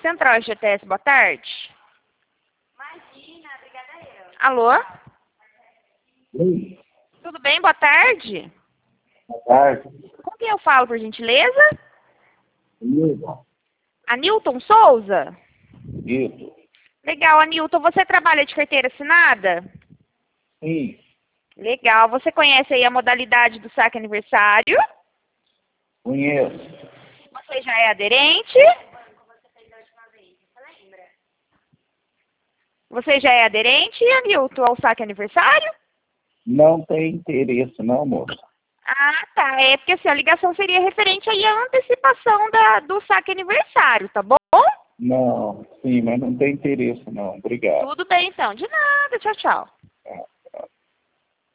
Central FGTS, boa tarde. Imagina, obrigada eu. Alô? Oi, Tudo bem? Boa tarde. boa tarde. Com quem eu falo, por gentileza? Isso, Anilton Souza? isso. Legal, Anilton. Você trabalha de carteira assinada? Sim, Legal. Você conhece aí a modalidade do saque aniversário? conheço. Você já é aderente? Você já é aderente, Anilton, ao saque aniversário? Não tem interesse, não, moça. Ah, tá. É porque assim, a ligação seria referente aí à antecipação do saque aniversário, tá bom? Não, sim, mas não tem interesse, não. Obrigado. Tudo bem, então. De nada. Tchau, tchau.